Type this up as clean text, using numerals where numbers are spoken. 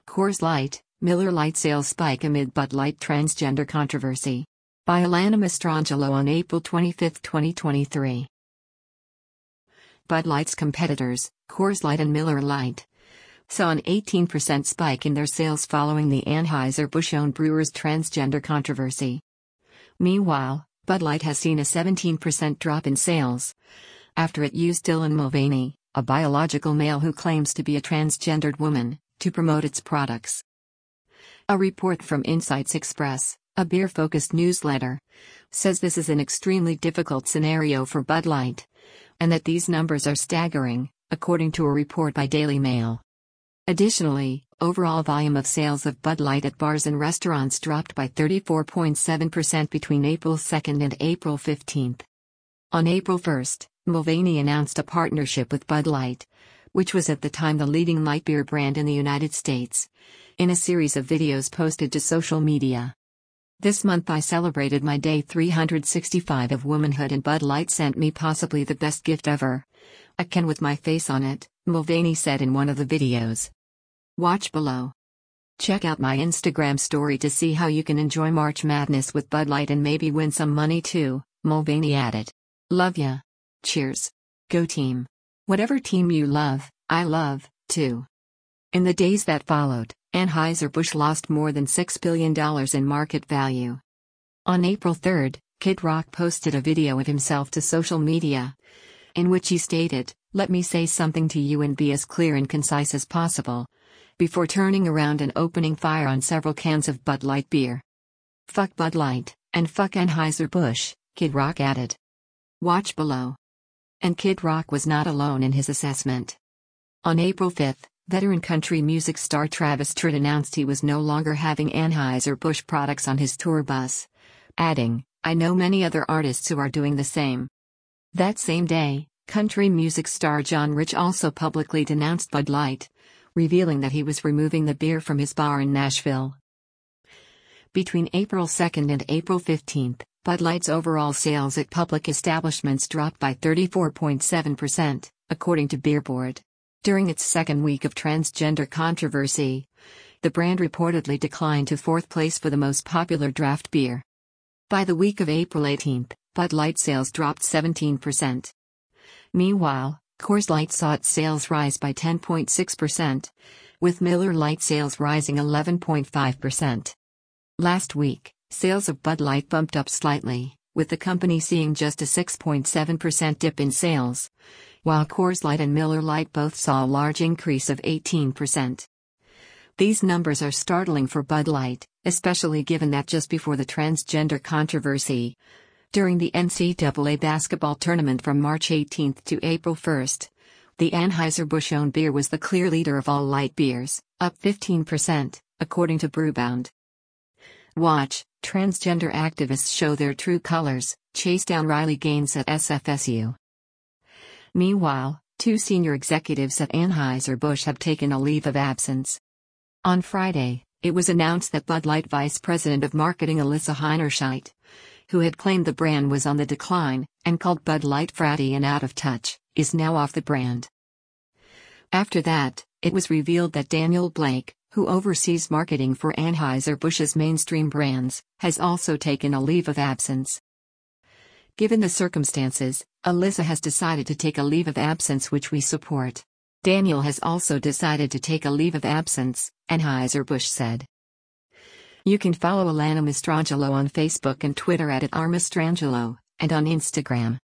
Coors Light, Miller Lite sales spike amid Bud Light transgender controversy. By Alana Mastrangelo on April 25, 2023. Bud Light's competitors, Coors Light and Miller Lite, saw an 18% spike in their sales following the Anheuser-Busch-owned brewer's transgender controversy. Meanwhile, Bud Light has seen a 17% drop in sales after it used Dylan Mulvaney, a biological male who claims to be a transgendered woman, to promote its products. A report from Insights Express, a beer-focused newsletter, says this is an extremely difficult scenario for Bud Light, and that these numbers are staggering, according to a report by Daily Mail. Additionally, overall volume of sales of Bud Light at bars and restaurants dropped by 34.7% between April 2 and April 15. On April 1, Mulvaney announced a partnership with Bud Light, which was at the time the leading light beer brand in the United States, in a series of videos posted to social media. This month I celebrated my day 365 of womanhood and Bud Light sent me possibly the best gift ever. A can with my face on it, Mulvaney said in one of the videos. Watch below. Check out my Instagram story to see how you can enjoy March Madness with Bud Light and maybe win some money too, Mulvaney added. Love ya. Cheers. Go team. Whatever team you love, I love, too. In the days that followed, Anheuser-Busch lost more than $6 billion in market value. On April 3, Kid Rock posted a video of himself to social media, in which he stated, "Let me say something to you and be as clear and concise as possible," before turning around and opening fire on several cans of Bud Light beer. Fuck Bud Light, and fuck Anheuser-Busch, Kid Rock added. Watch below. And Kid Rock was not alone in his assessment. On April 5, veteran country music star Travis Tritt announced he was no longer having Anheuser-Busch products on his tour bus, adding, "I know many other artists who are doing the same." That same day, country music star John Rich also publicly denounced Bud Light, revealing that he was removing the beer from his bar in Nashville. Between April 2 and April 15, Bud Light's overall sales at public establishments dropped by 34.7%, according to Beer Board. During its second week of transgender controversy, the brand reportedly declined to fourth place for the most popular draft beer. By the week of April 18, Bud Light sales dropped 17%. Meanwhile, Coors Light saw its sales rise by 10.6%, with Miller Lite sales rising 11.5%. Last week, sales of Bud Light bumped up slightly, with the company seeing just a 6.7% dip in sales, while Coors Light and Miller Lite both saw a large increase of 18%. These numbers are startling for Bud Light, especially given that just before the transgender controversy, during the NCAA basketball tournament from March 18 to April 1, the Anheuser-Busch-owned beer was the clear leader of all light beers, up 15%, according to Brewbound. Watch, transgender activists show their true colors, chase down Riley Gaines at SFSU. Meanwhile, two senior executives at Anheuser-Busch have taken a leave of absence. On Friday, it was announced that Bud Light Vice President of Marketing Alyssa Heinerscheid, who had claimed the brand was on the decline, and called Bud Light fratty and out of touch, is now off the brand. After that, it was revealed that Daniel Blake, who oversees marketing for Anheuser-Busch's mainstream brands, has also taken a leave of absence. Given the circumstances, Alyssa has decided to take a leave of absence, which we support. Daniel has also decided to take a leave of absence, Anheuser-Busch said. You can follow Alana Mastrangelo on Facebook and Twitter at @rmastrangelo, and on Instagram.